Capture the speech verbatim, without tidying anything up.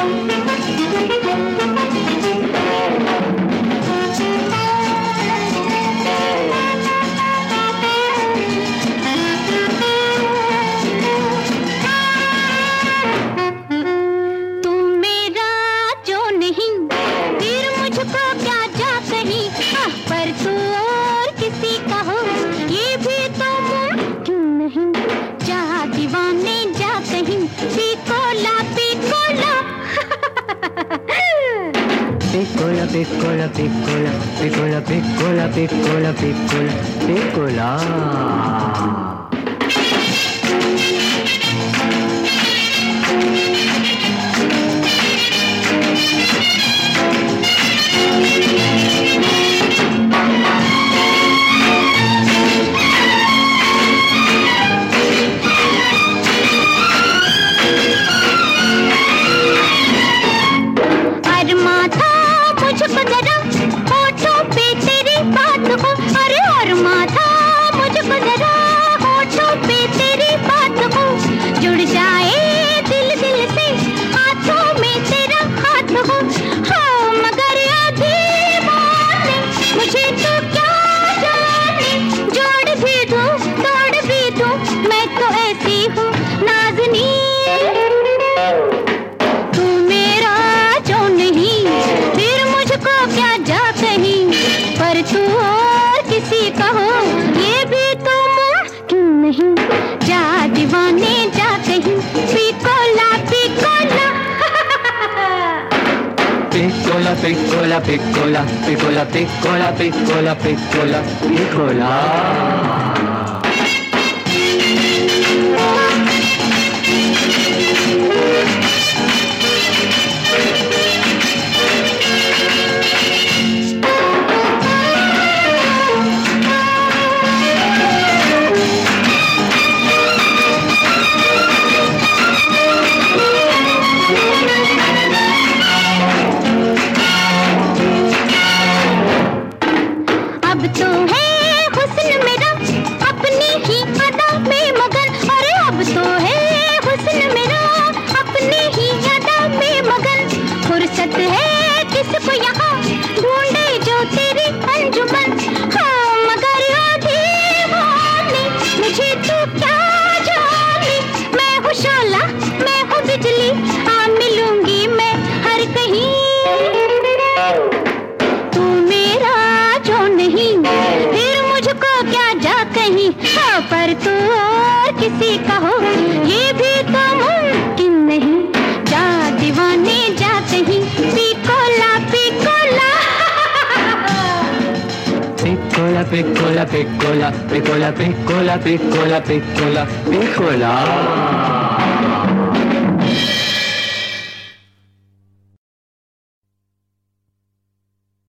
Piccola, piccola, piccola, piccola, piccola, piccola, piccola, piccola. Piccola, piccola, piccola, piccola, piccola, piccola, piccola, piccola. पर तू और किसी का हो ये भी तो मुमकिन नहीं। जा दीवाने जा कहीं पिकोला पिकोला Piccola, piccola, piccola, piccola, piccola, piccola, piccola, piccola.